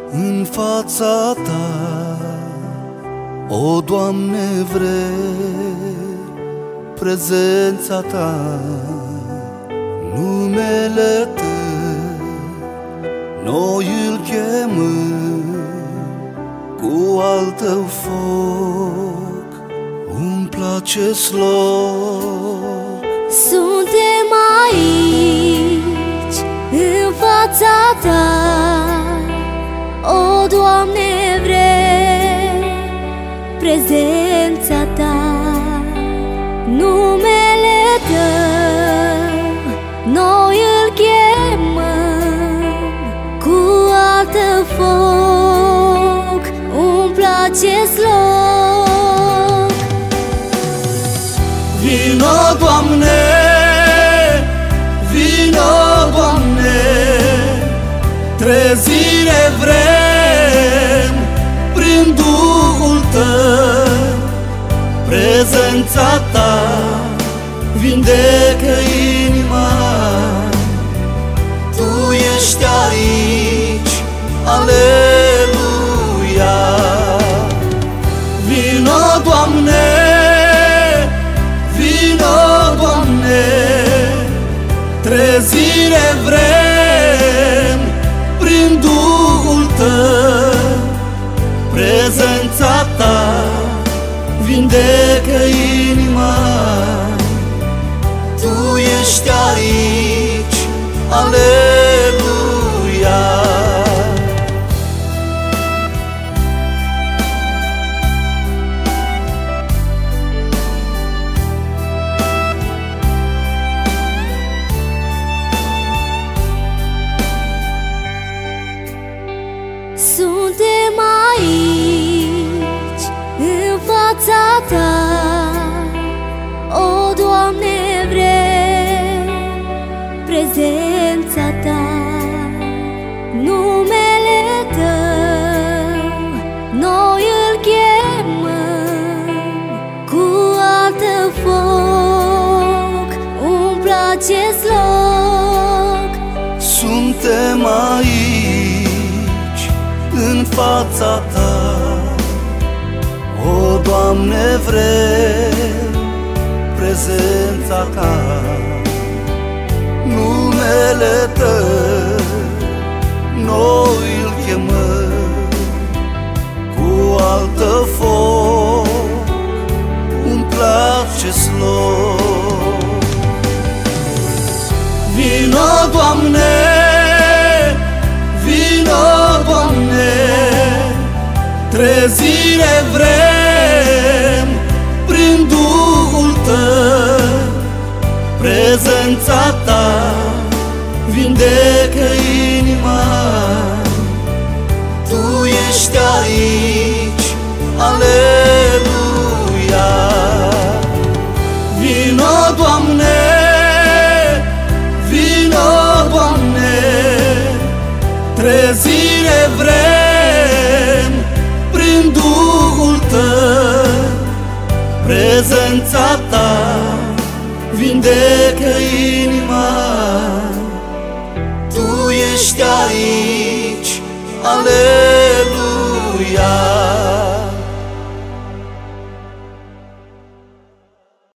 în fața Ta. O, Doamne, vrem prezența Ta, numele Tău, noi îl chemăm cu al Tău foc, umple acest loc. Suntem aici, în fața Ta, o, Doamne, vrem prezența Ta, numele Tău, noi îl chemăm cu al Tău foc, umple acest loc. Vino, Doamne, vino, Doamne, trezire vrem prin Duhul Tău, prezența Ta vindecă inima. Tu ești aici, aleluia. Vino, Doamne, vino, Doamne, trezire vrem prin Duhul Tău, prezența Ta vindecă inima. Tu ești aici, aleluia. Suntem aici, în fața Ta, o, Doamne, vrem prezența Ta, numele Tău, noi îl chemăm cu al Tău foc, umple acest loc. Suntem aici, în fața Ta, o, Doamne, vrem prezența Ta, numele Tău, noi îl chemăm cu al Tău foc, umple acest loc. Vino, Doamne, vino, Doamne, trezire vrem prin Duhul Tău, prezența Ta vindecă inima. Tu ești aici, aleluia. Vino, Doamne, vino, Doamne, trezire vrem prin Duhul Tău, prezența Ta vindecă inima.